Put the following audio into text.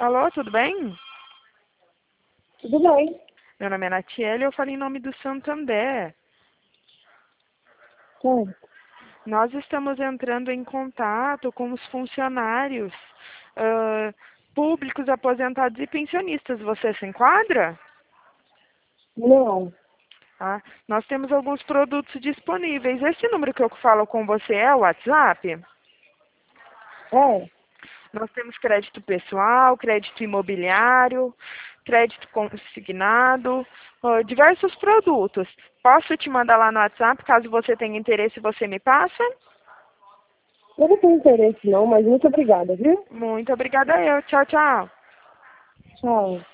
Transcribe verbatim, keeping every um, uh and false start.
Alô, tudo bem? Tudo bem. Meu nome é Natiele e eu falo em nome do Santander. Certo. Nós estamos entrando em contato com os funcionários ah, públicos, aposentados e pensionistas. Você se enquadra? Não. Ah, nós temos alguns produtos disponíveis. Esse número que eu falo com você é o WhatsApp? É. Nós temos crédito pessoal, crédito imobiliário, crédito consignado, ah, diversos produtos. Posso te mandar lá no WhatsApp, caso você tenha interesse, você me passa? Eu não tenho interesse não, mas muito obrigada, viu? Muito obrigada eu. Tchau, tchau. Tchau.